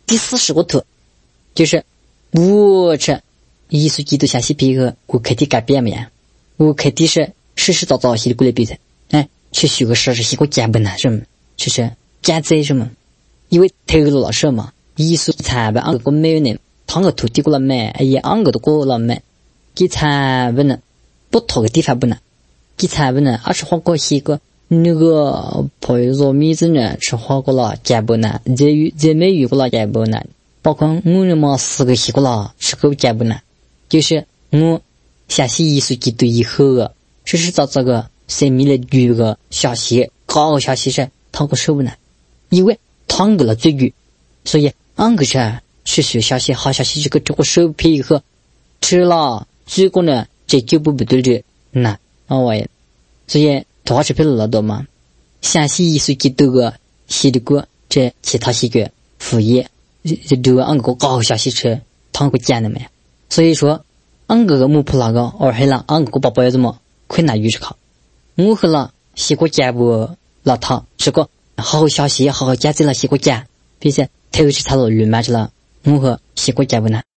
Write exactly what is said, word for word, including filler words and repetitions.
第四十个图就是我这耶稣基督下西别个我肯定改变嘛呀，我肯定是实实在在西的过来比赛，哎，去学个事是西个加本呐什么，就是加在什么，因为投入了什么，耶稣才把安个没有呢，他个土地过了买，哎呀，安个都过了买，给才不能不投个地方不能，给才不能，而是花过些个那个配着米子呢，是花过了加本呐，这有这没有过了加本呐，包括我们嘛四个西过了是够加本呐。就是我相信耶稣基督以后啊，实实在在个生命的这个消息，高个消息是他个手呢，因为他个了最远，所以俺个是去学消息好消息这个这个手皮以后吃了，最后呢这就不不对的那啊我也，所以多少皮了多嘛，相信耶稣基督个写的个这其他些个副业，这这个俺个高消息吃，他个讲的没。所以说，俺哥哥木普那个，而且呢，俺哥哥爸爸要怎么困难于是考，我和了西国家不老他是个好好消息，好好加在了西国家，并且投资他了绿买去了，我和西国家不呢。